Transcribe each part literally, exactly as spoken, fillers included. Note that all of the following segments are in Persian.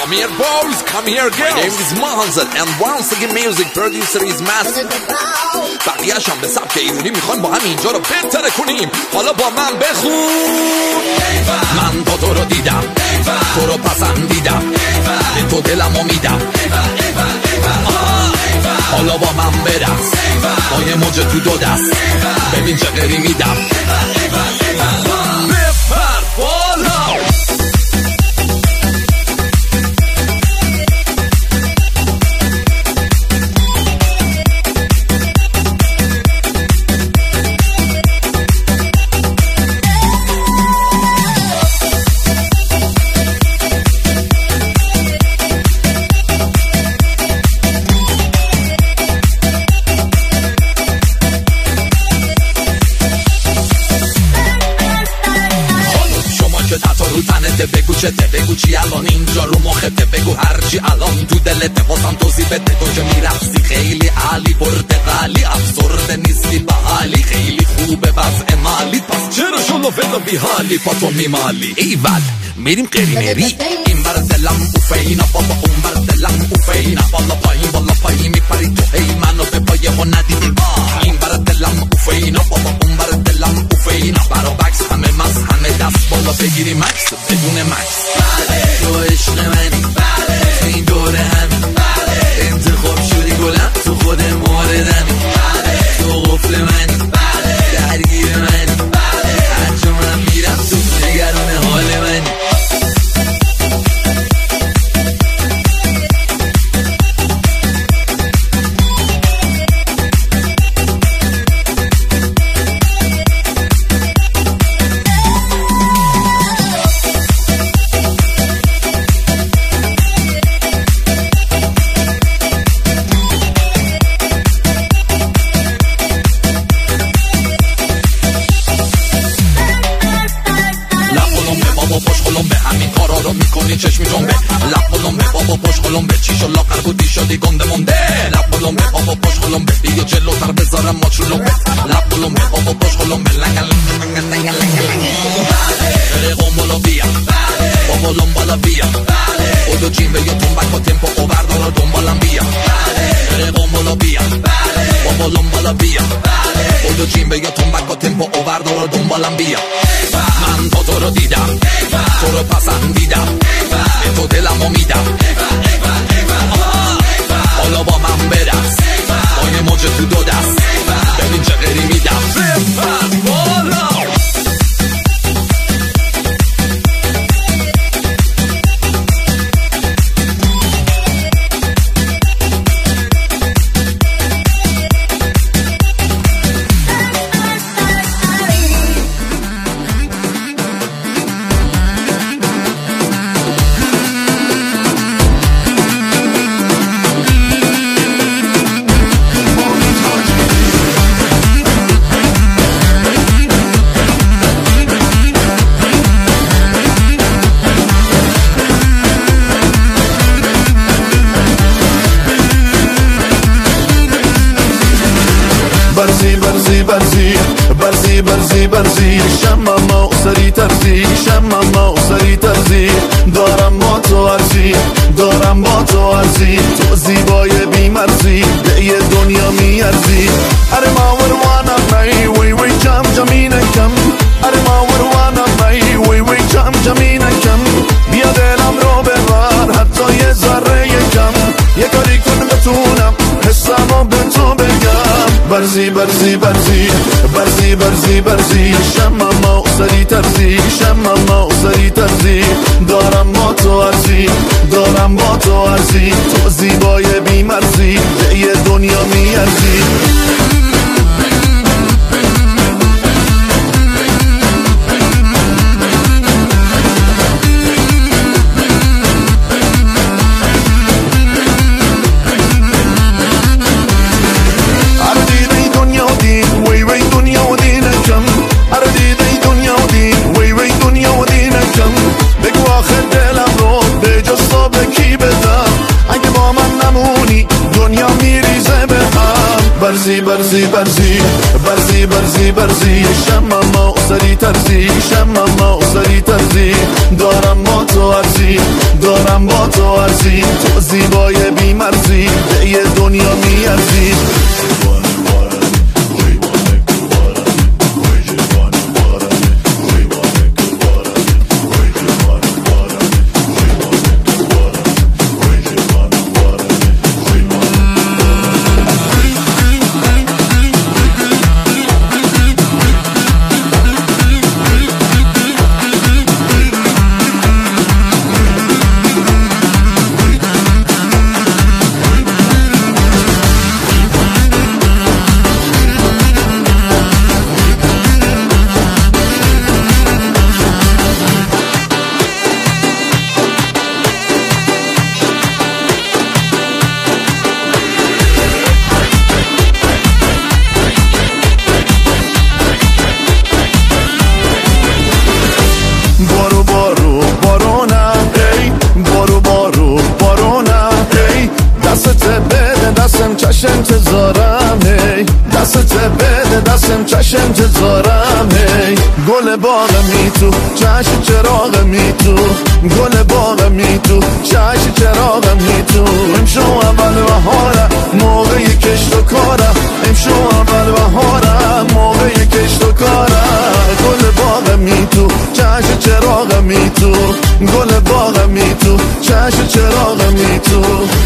Come here boys, come here girls. My name is Mahanzad and once again music producer is Master. بقیه‌اش هم به سبک ایرونی میخوایم با هم اینجا رو بهتر کنیم. حالا با من بخون. من با تو رو دیدم، تو رو پسندیدم، به تو دلمو میدم. حالا با من برس، با یه موج تو دو دست، ببین چه غری میدم. بپر بالا. بگو چته، بگو چی الان اینجا رو مخته، بگو هرچی الان تو دلته، واسم توضیح بده. تو که میرقصی خیلی عالی، پرتقالی، افسرده نیستی بحالی، خیلی خوبه وضع مالی، پس چرا شلو فدا بی حالی پاتو میمالی. ایول میریم قریمری، این بر دلم اوفینا، بابا اون بر دلم اوفینا، بالا پایین بالا پایین میپری تو، هی منو به پای ها ندیدی با. این بر دلم اوفینا، بابا اون بر دلم اوفینا، برا بکس همه مس همه دست بالا بگیری مکس بدون مکس. تو عشق منی، تو این دوره همین، انتخاب شدی گلم تو خود موردمی، تو قفل منی، درگیر منی، هر جا من میرم تو نگران حال منی. چشمی جنبه لب بلنبه بابا پشت قلنبه، چی شو لاغر بودی شدی گنده مونده. لب بلنبه بابا پشت قلنبه، بیا جلوتر بذارم ماچ رو لنبه. لب بلنبه بابا پشت قلنبه، لنگ لنگ لنگ لنگ لنگ قنبلا بیا بابا لنبالا بیا، اودو جیمبه یا تنبک و تمپو و بردارا دنبالم بیا. قنبلا بیا بابا لنبالا بیا، اودو جیمبه یا تنبک و تمپو و بردارا دنبالم بیا. من با تو رو دیدم، تو رو پسندیدم، به تو دلمو میدم. حالا با من برس، با یه موج تو دو دست، ببین چه غری میدم. بپر بالا. برزی برزی برزی برزی برزی برزی شمم و سری ترزی، شمم و سری ترزی، دارم با تو ارزی، دارم با تو ارزی، تو زیبای بی مرزی، به یه دنیا میارزی. اره ما وروانم می وی وی جم جمی نکم، اره ما وروانم می وی وی جم جمی نکم، بیا دلم رو ببر حتی یه ذره کم، یه کاری کن بتونم حسمو به تو بگم. برزی برزی برزی برزی برزی برزی شمم و سری ترزی، شمم و سری ترزی، دارم با تو ارزی، دارم با تو ارزی، تو زیبای بی مرزی، به یه دنیا میارزی. برزی برزی برزی برزی برزی برزی شمم و سری ترزی، شمم و سری ترزی، دارم با تو ارزی، دارم دارم با تو ارزی، تو زیبای بی‌مرزی به یه دنیا میارزی. انتظارم هی دستت بده دستم چش انتظارم هی گل باغمی تو چش چراغمی تو گل باغمی تو چش چراغمی تو امشو اول بهارم موقع کشت و کارم امشو اول بهارم موقع کشت و کارم گل باغمی تو چش چراغمی تو گل باغمی تو چش چراغمی تو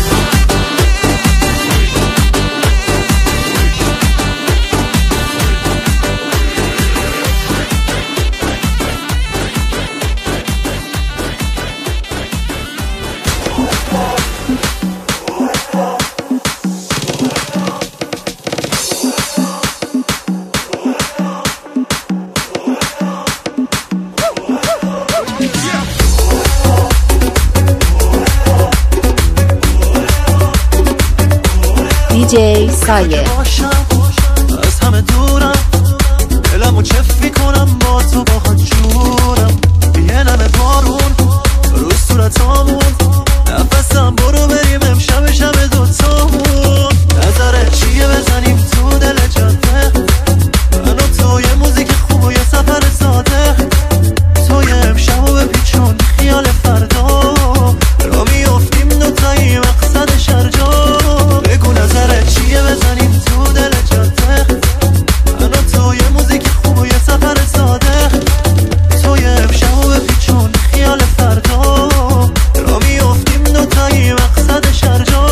دی جی سایه از همه دورم دلمو چفی کنم با تو با خود جورم یه نمه بارون رو صورتامون نفسم برو بریم امشب شب دوتامون نظره چیه بزنیم تو دل جاده من و تو یه موزیک خوب و یه سفر ساده تو یه امشبو بپیچون خیال فردا را میافتیم دوتایی مقصد شرجا بگو نظره چیه بزنیم تو دل جاده من و تو یه موزیک خوب و یه سفر ساده تو یه امشبو بپیچون خیال فردا را میافتیم دوتایی مقصد شرجا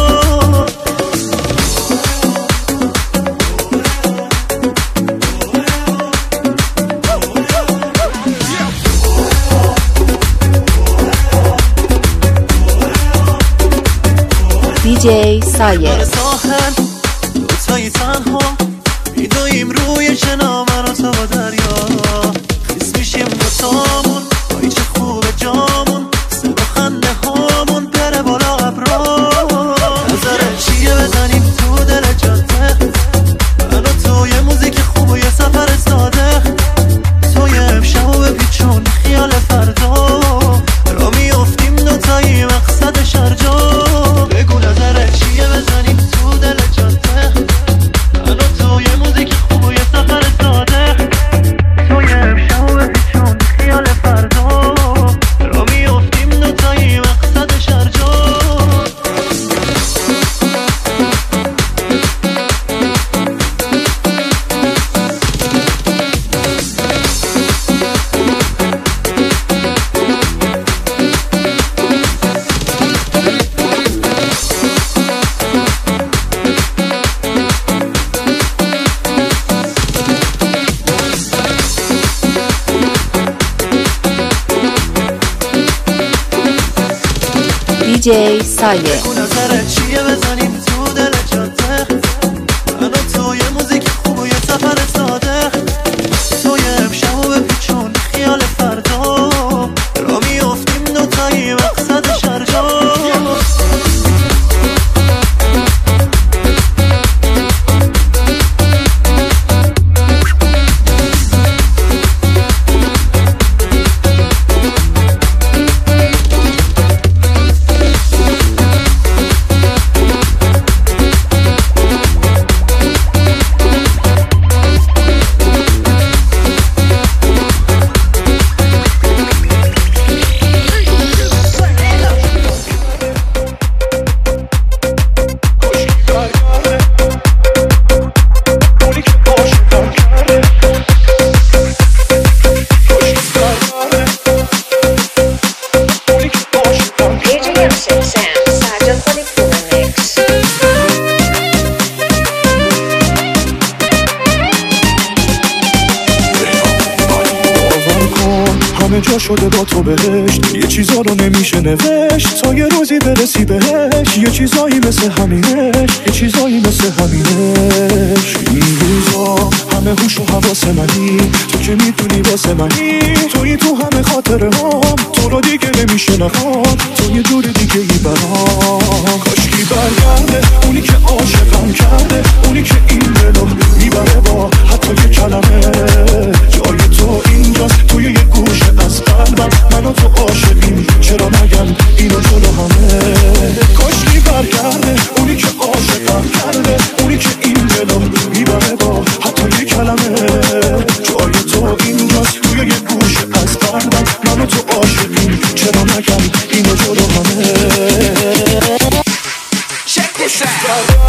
دی جی سایه ساحل دوتایی تنها میدویم روی چنا من و تو با دریا خیس میشیم دوتامون وای چه خوبه جامون صدا خنده هامون بره بالا ابرا نظره چیه بزنیم تو دل جاده من و تو یه موزیک خوب و یه سفر ساده تو یه امشبو بپیچون خیال فردا را میافتیم دوتایی مقصد شرجا بگو نظره چیه بزنیم تو دل جاده من و تو یه موزیک خوب و یه سفر ساده تو یه امشبو بپیچون خیال فردا را میافتیم دوتایی مقصد شرجا دی جی سایه بگو نظره چیه بزنیم تو دل جاده من و تو یه موزیک خوب و یه سفر ساده تو یه امشبو بپیچون خیال فردا را میافتیم دوتایی مقصد شرجا پیدا شده با تو بهشت. یه چیزا رو نمیشه نوشت تا یه روزی برسی بهش. یه چیزایی مثل همینش، یه چیزایی مثل همینش. این روزا همه هوش و حواس منی، تو که میدونی واسه منی. توی تو همه خاطره هم، تو رو دیگه نمیشه نخواد، تو یه جور دیگه ای برام. کاشکی برگرده اونی که عاشقم کرده، اونی که این دلو میبره با حتی یه کلمه. جای تو اینجاست توی یه گوشه از قلبم، من و تو عاشقیم چرا نگم اینو جلو همه. کاشکی برگرده اونی که عاشقم کرده، اونی که این دلو میبره با حتی یه کلمه. جای تو اینجاست توی یه گوشه از قلبم، من و تو عاشقیم چرا نگم اینو جلو همه. Check this out.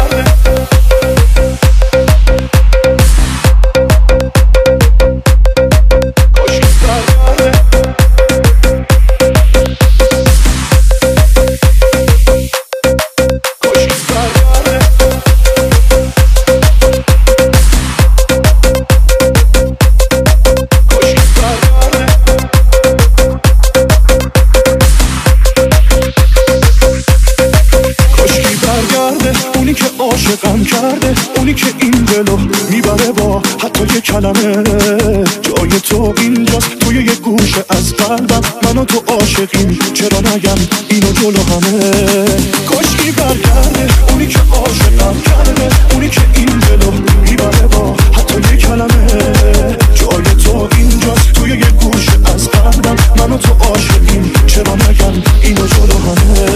عاشقم کرده اونی که این دلو میبره با حتی یه کلمه. جای تو اینجاست توی یه گوشه از قلبم، من و تو عاشقیم چرا نگم اینو جلو همه. کاشکی برگرده اونی که عاشقم کرده، اونی که این دلو میبره با حتی یه کلمه. جای تو اینجاست توی یه گوشه از قلبم، من و تو عاشقیم چرا نگم اینو جلو همه.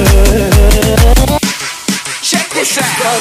Check this out.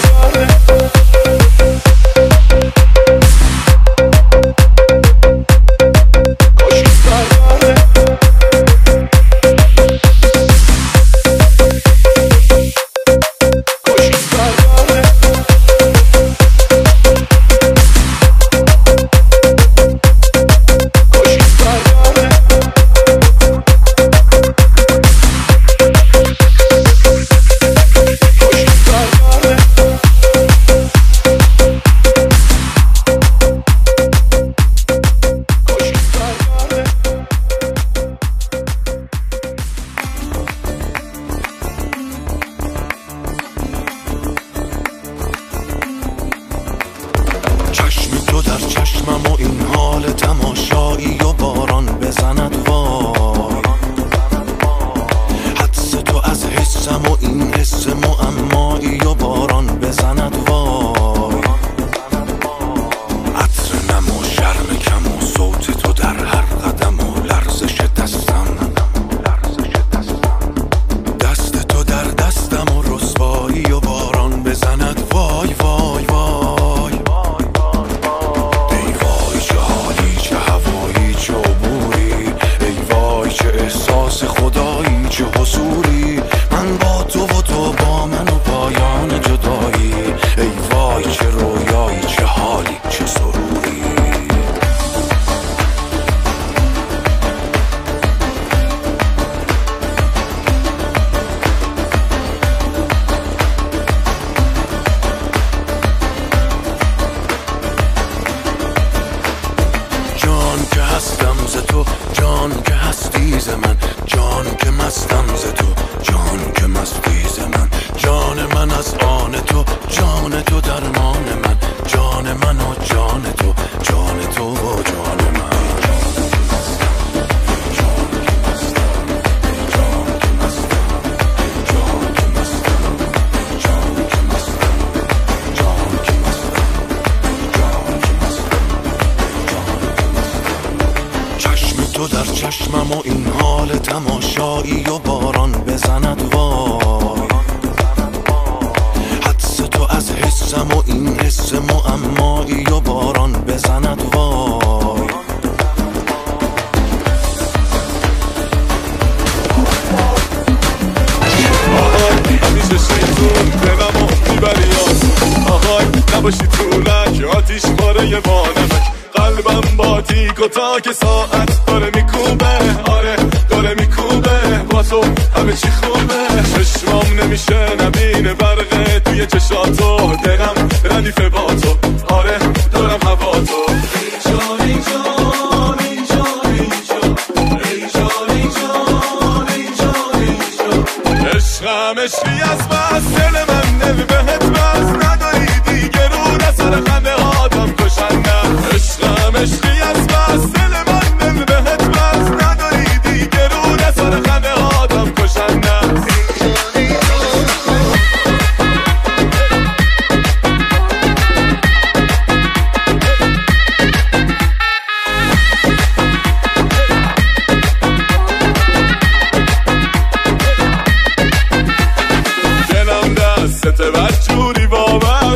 قلبم با تیک و تاک ساعت داره میکوبه، آره داره میکوبه با تو همه چی خوبه. چشمام نمیشه نبینه برقه توی چشاتو، دلم ردیف با تو، آره دارم هوا تو. ای جان ای جان ای جان ای جان ای جان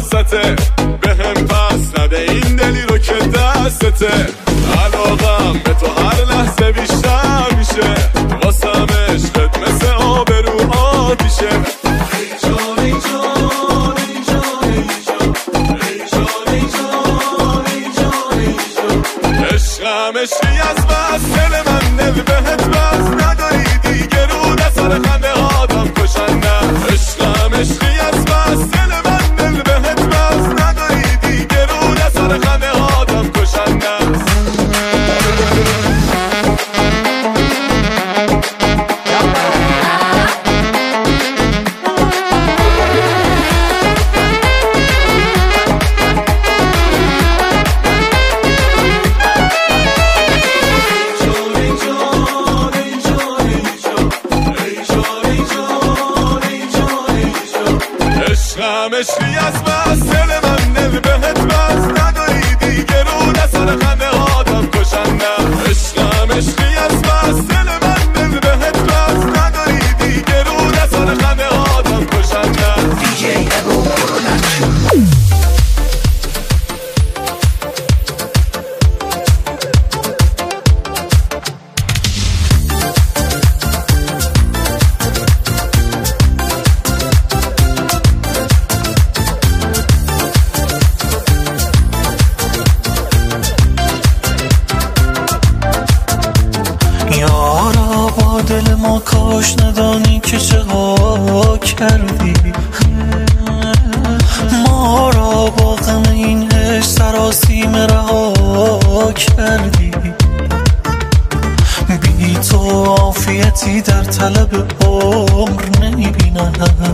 وسطه به هم پس نده این دلی رو که دستته علاقم به تو هر لحظه بیشتر میشه واسم عشقت مثل آب رو آتیشه عشقم عشقی از بس دل من دل بهت بس نداری دیگه رو دستر خنده آدم کشنده عشقم عشقی از بس دل من دل بهت بس نداری دیگه رو دستر خنده آدم کشنده عشقی از بس دل من دل بهت بس نداری دیگه رو دستر خنده آدم کشنده عشقم عشقی از بس دل من دل بهت بس نداری دیگه رو دستر خنده آدم کشنده دیجی ابو پروداکشن دل ما کاش ندانی که چقا کردی ما را با غم این عشق سراسیم رها کردی بی تو عافیتی در طلب عمر نمیبینم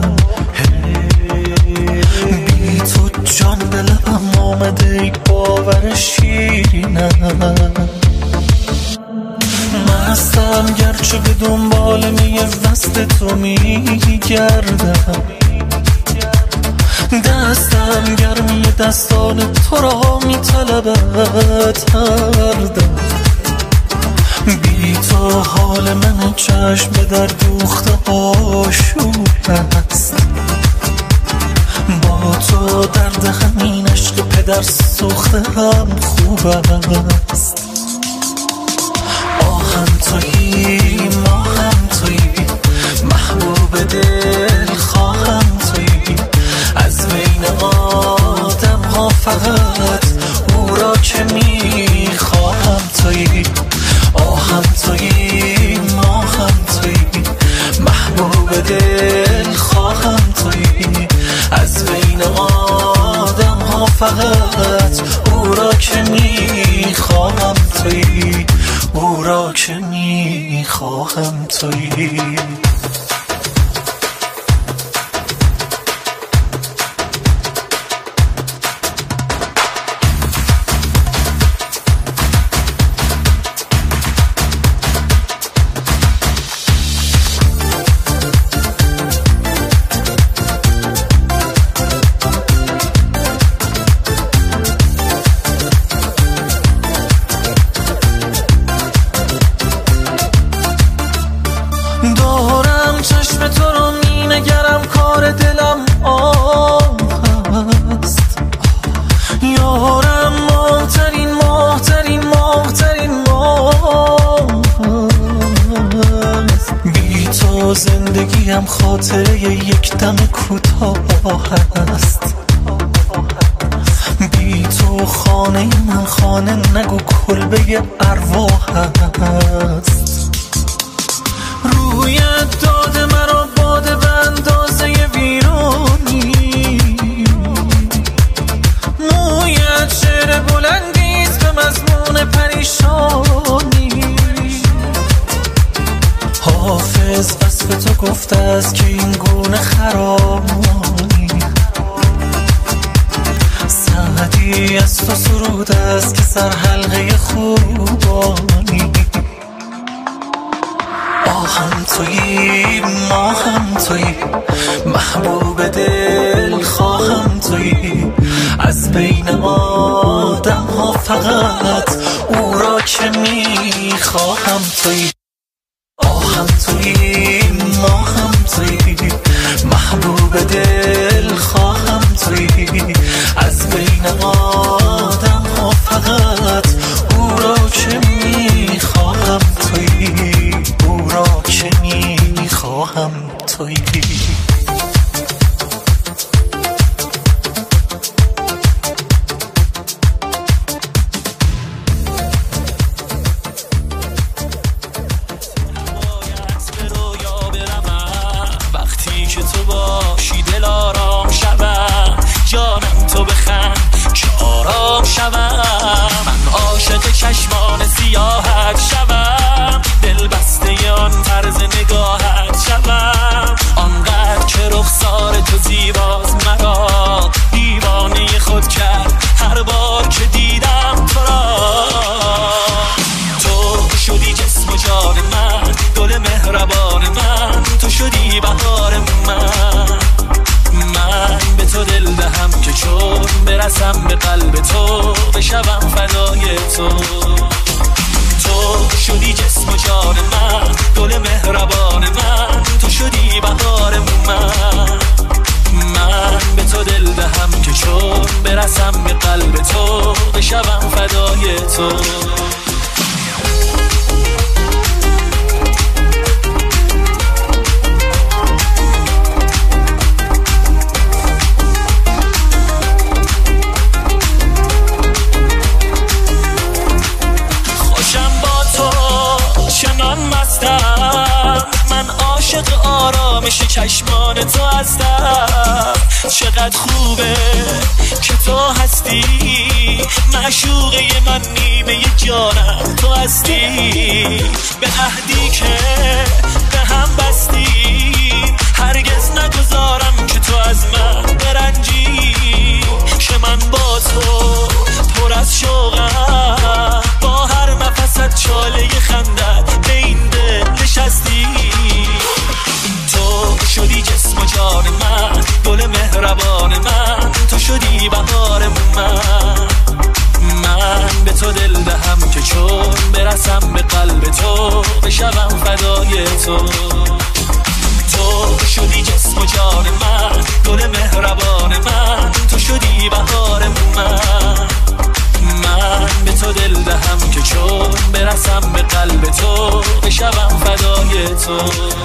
بی تو جان به لبم آمده ای باور شیرینم مستم گرچه به دنبال می وصل تو می گردم دستم گرمی دستان تو را می طلبد هر دم بی تو حال من چشم به در دوخته آشوب است با تو درد همین عشق پدر سوخته هم خوب است آهم تویی ما هم تویی محبوب دل خواهم تویی از بین آدم ها فقط او را که می خواهم تویی آهم تویی ما هم تویی محبوب دل خواهم تویی از بین آدم ها فقط او را که می خواهم تویی او را که می خواهم تویی دارم چشم تو رو می نگرم کار دلم آه هست یارم ماهترین ماهترین ماهترین ماه هست بی تو زندگیم خاطره یک دم کوتاه هست بی تو خانه من خانه نگو کلبه ارواح هست رویت داده مرا باده به اندازه ویرانی مویت شعر بلندیست به مضمون پریشانی حافظ وصف تو گفته است که این گونه خرامی سعدی از تو سرود است که سر حلقه خوبانی آهم تویی ما هم تویی محبوب دل خواهم تویی از بین آدم ها فقط او را که می خواهم تویی آهم تویی ما هم تویی محبوب دل خواهم تویی برسم به قلب تو، بشوم فدای تو. تو شدی جسم و جان من، گل مهربان من، تو شدی بهار من. من به تو دل دهم که چون برسم به قلب تو، بشوم فدای تو. من عاشق آرامش چشمان تو هستم. چقدر خوبه که تو هستی، معشوقه من، نیمه جانم تو هستی. به عهدی که به هم بستی هرگز نگذارم که تو از من برنجی. که من با تو پر از شوقم، با هر نفست چاله خندت به این دل نشستی. تو شدی جسم و جان من، گل مهربان من، تو شدی بهار من. من به تو دل دهم که چون برسم به قلب تو، بشوم فدای تو. تو شدی جسم و جان من، گل مهربان من، تو شدی بهار من. من به تو دل دهم که چون برسم به قلب تو، بشوم فدای تو.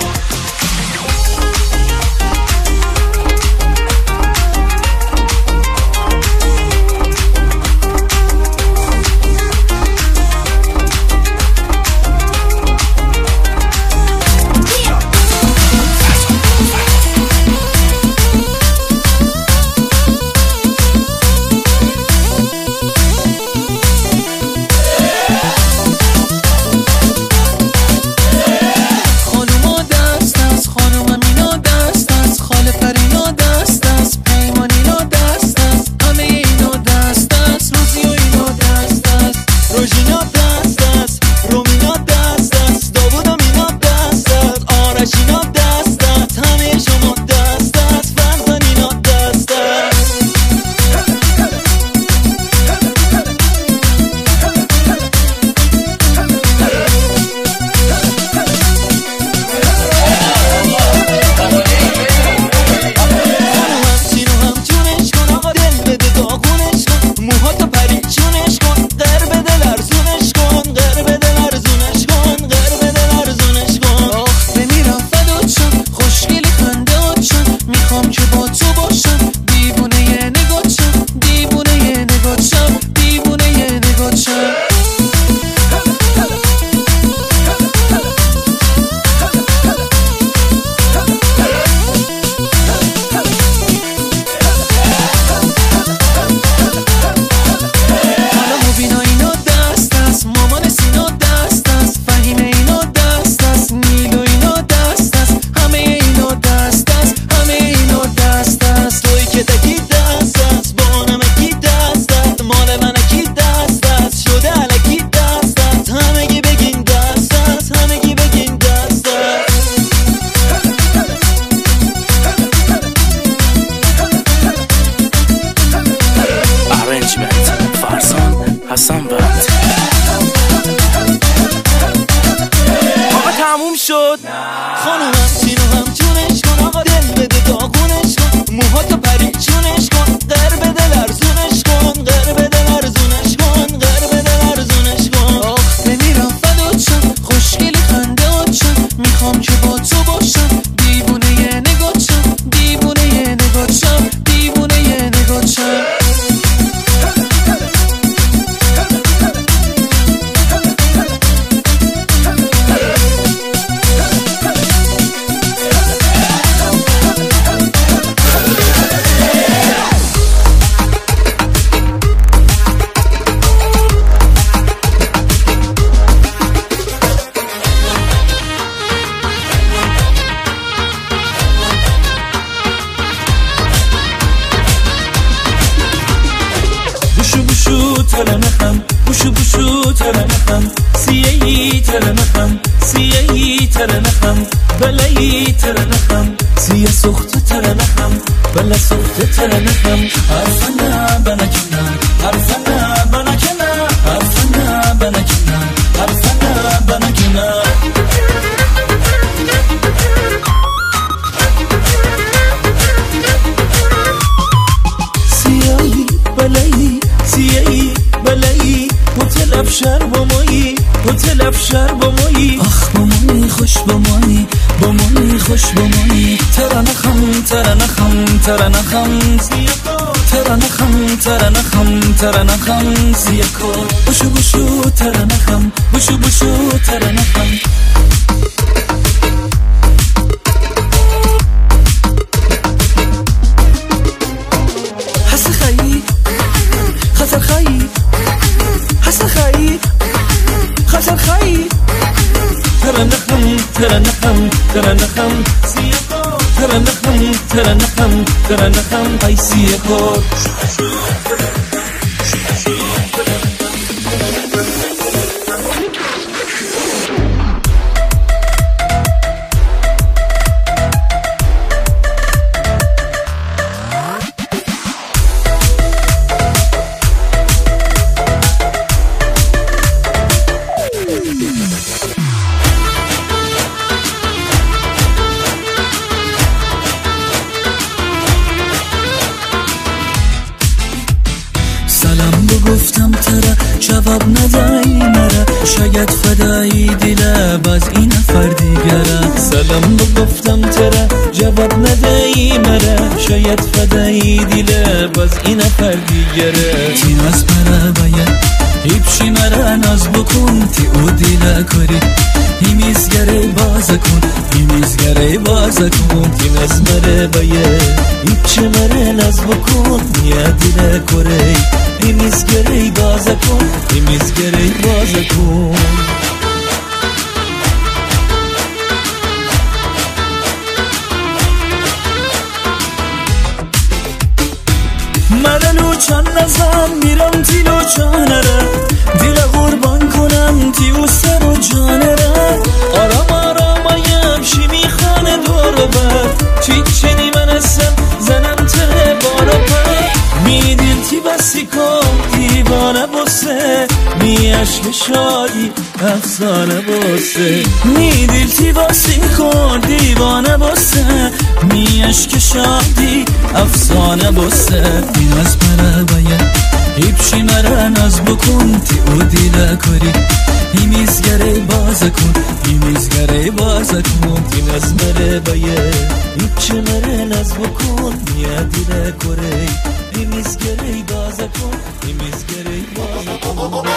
شد خانوم همچین و همچونش کن آقا دل بده داغونش کن موهاتو پریچونش کن غر بده لرزونش کن غر بده لرزونش کن غر بده لرزونش کن آخ بمیرم فدات شم خوشگلی خندهات شم میخوام که با تو باشم دیوونه یه نگات شم دیوونه یه نگات شم دیوونه یه نگات شم ترمخم بوشو بوشو ترمخم سیهی ترمخم سیهی ترمخم بلایی ترمخم سیه سخت ترمخم بلا صفت ترنخم حرفنا بنكنا حرفنا بنكنا حرفنا بنكنا حرفنا بنكنا سیایی بلایی سیایی بلایی هتل افشار با مایی هتل افشار با مایی آخ با مایی خوش با مایی با مایی خوش با مایی ترنخم ترنخم ترنخم ترنخم ترنخم ترنخم سیاکو بشو بشو ترنخم بشو بشو ترنخم حس خیی خسر خیی حس خیی خسر خیی ترنخم ترنخم ترنخم سیاکو ترنخم ترنخم ترنخم ای سیاکو سلام بگفتم تره جواب ندایی مره شاید فدایی دله باز این نفر دیگره سلام بگفتم تره جواب ندایی مره شاید فدایی دله باز این نفر دیگره تی ناز مره باید هیپشی مره ناز بکن تی او دیله کاری هیمیزگره باز کن هیمیزگره باز کن تی ناز مره باید هیپچه مره ناز بکن نیا دیله کاری هیمیزگره باز کن هیمیزگره باز کن منو چند نزم میرم تیلو چانره دیل قربان کنم تیو سر و جانره آرام آرام آیم شی میخانه دورو بر توی چنی من هستم زنم ته بارو پر می دیل تی بسی کن دیوانه بسه می عشق شادی افسانه بسه می دیل تی بسی کن دیوانه بسه می عشق شادی افسانه بسه این از مره باید هیپشی مره ناز بکن تی او دیله کاری هیمیزگره باز کن هیمیزگره باز کن تی ناز مره باید هیپچه مره ناز بکن نیا دیله کاری هیمیزگره باز کن هیمیزگره باز کن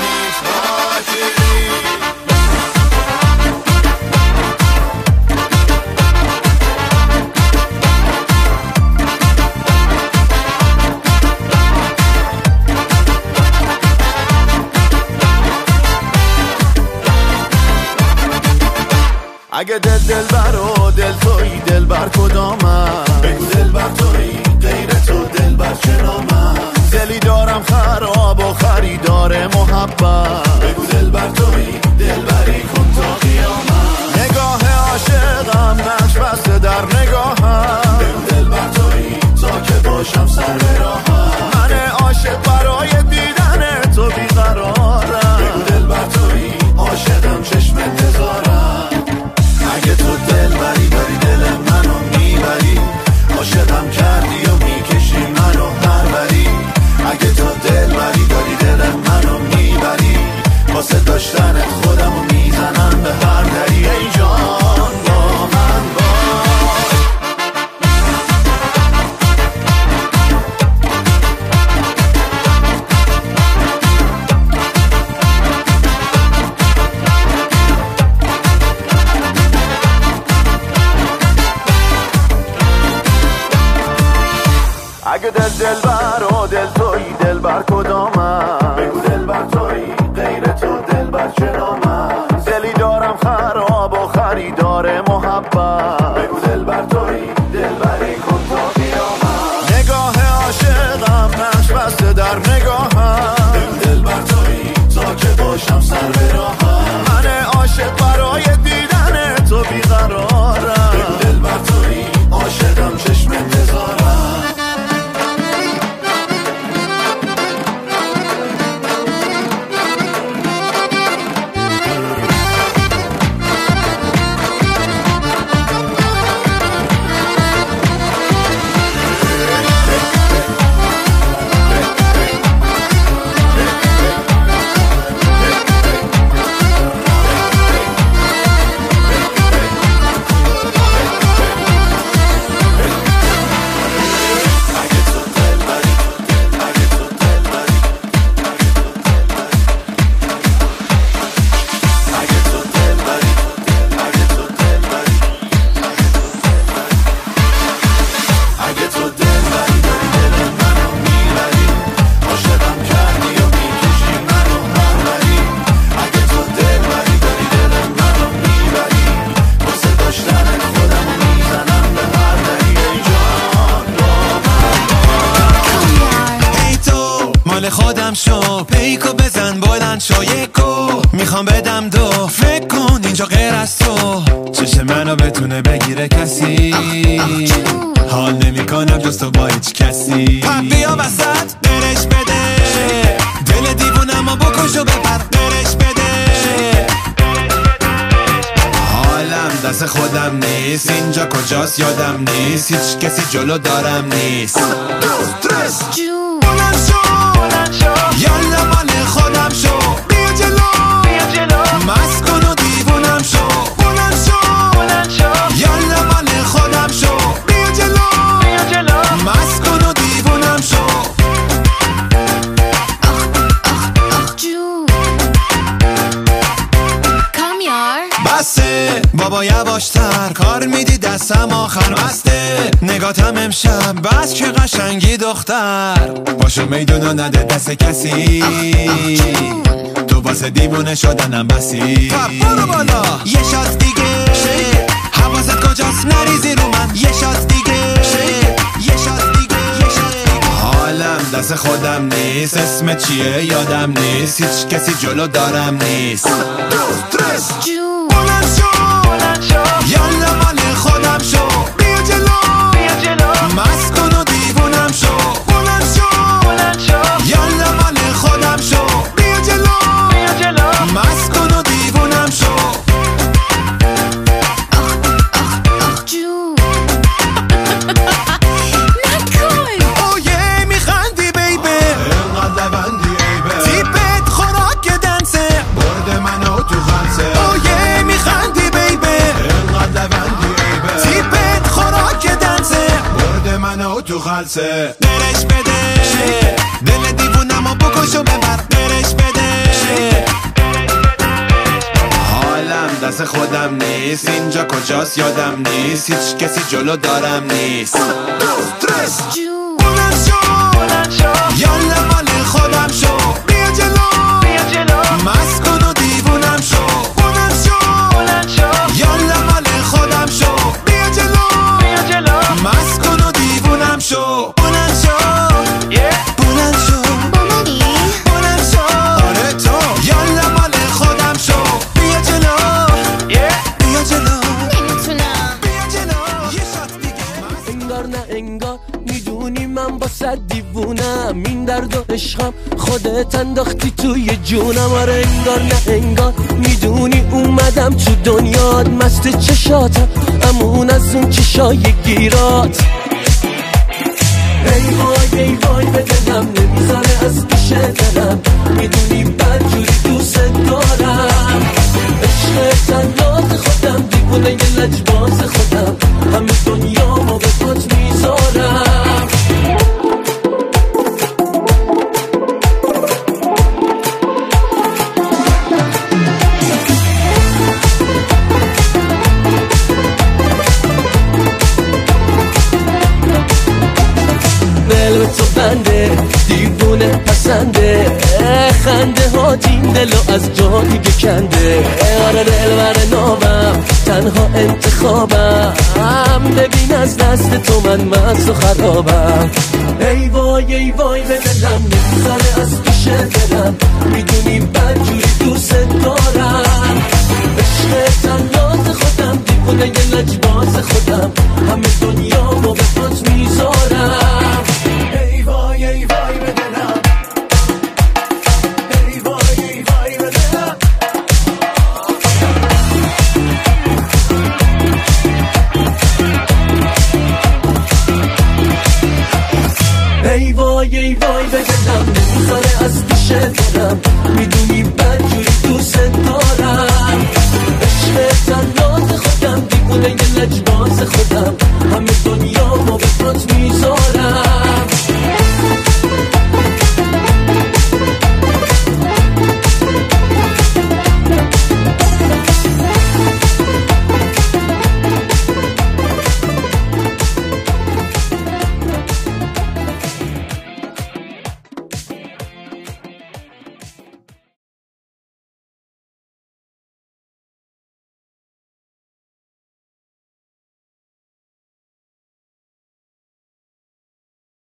اگه دل دل بر و دل توی دل بر کدامم بگو دل بر توی غیر تو دل بر چنامم دلی دارم خراب و خریدار محبت بگو دل بر توی دل بری کن تا قیامت نگاه عاشقم نقش بسته در نگاهم بگو دل بر توی تا که باشم سر به راهم من عاشق برای دیدن تو بیقرارم بگو دل بر توی عاشقم چشم انتظارم اگه تو دل بری داری دل منو میبری عاشقم کردی و میکشی منو هر بری اگه تو دل بری داری دل منو میبری واسه داشتن خودمو میزنم به هر دری ای جان با من باش اگه دل دل بر و دل توی دل بر کدامم بگو دل بر توی غیر تو دل بر چنامم دلی دارم خراب و خریدار محبت بگو دل بر توی دل بری کن تا قیامت نگاه عاشقم نقش بسته در نگاهم بگو دل بر توی تا که باشم سر به راهم من عاشق برای دیدن تو بیقرارم بگو دل بر توی عاشقم چشم انتظارم مال خودم شو، پیکو بزن بلند شو یکو، میخوام بدم دو، فکر کن اینجا غیر از تو، چشم منو بتونه بگیره کسی، حال نمی کنم جز تو با هیچ کسی. پا بیا وسط برش بده، دل دیوونم و بکش و بپر برش بده. حالم دست خودم نیست، اینجا کجاست یادم نیست، هیچ کسی جلو دارم نیست. بلند شو یالا مال خودم شو، بیا جلو مست کن و دیوونم شو. بلند شو یالا مال خودم شو، بیا جلو مست کن و دیوونم شو. بسه بابا یواشتر، کار میدی دستم آخر بسته، نگاتم امشب بس که قشنگی دختر، باشو میدونو نده دست کسی، تو واسه دیوونه شدنم بسی. برو بالا یه شات دیگه، حواست کجاست نریزی رو من، یه شات دیگه یه شات دیگه یه شات دیگه. حالم دست خودم نیست، اسم چیه یادم نیست، هیچ کسی جلو دارم نیست. بلند شو یالا مال خودم شو، بیا جلو مست کن و دیوونم شو. بلند شو یالا مال خودم شو، بیا جلو مست کن و دیوونم شو. اوه میخندی بیبه، اینقدر لبندی ایبه، تیپت خوراک دنسه، برد منو تو خلصه. اوه میخندی بیبه، اینقدر لبندی ایبه، تیپت خوراک دنسه، برد منو تو خلصه. برش بده دل دیوونم و بکش و ببر برش بده. حالم دست خودم نیست، اینجا کجاست یادم نیست، هیچ کسی جلو دارم نیست. بلند شو یالا مال خودم شو، بیا جلو مست کن و دیوونم شو. بلند شو یالا مال خودم شو، بیا جلو مست کن و دیوونم شو. بلند شو بلند شو بلند شو آره تو یالا مال خودم شو، بیا جلو بیا جلو نمیتونم بیا جلو یه شات دیگه. انگار نه انگار میدونی من با صد دیوونم، این درد و عشقم خودت انداختی توی جونم. آره انگار نه انگار میدونی اومدم تو دنیات، مست چشاتم امون از اون چشای گیرات. ای وای ای وای به دلم نمیذاره از پیش دلم، میدونی بدجوری دوست دارم. عشق تنات خودم دیوونه یه لجباز خودم، همه دنیا ما به پات میذارم. دل به تو بنده دیوونه پسنده، خنده ها این دلو از جا دیگه کنده. آره دل بر نامم تنها انتخابم، ببین از دست تو من مست و خرابم. ای وای ای وای به دلم نمیذاره از پیش دلم، میدونی بدجوری دوست دارم. عشق تنات خودم دیوونه یه لجباز خودم، همه دنیا ما به پات میذارم. ای وای ای وای به دلم، ای وای ای وای به دلم. ای وای ای وای به دلم نمیذاره از پیش دلم، میدونی بدجوری دوست دارم. عشق تنات خودم دیوونه یه لجباز خودم، همه دنیا ما به پات میذارم.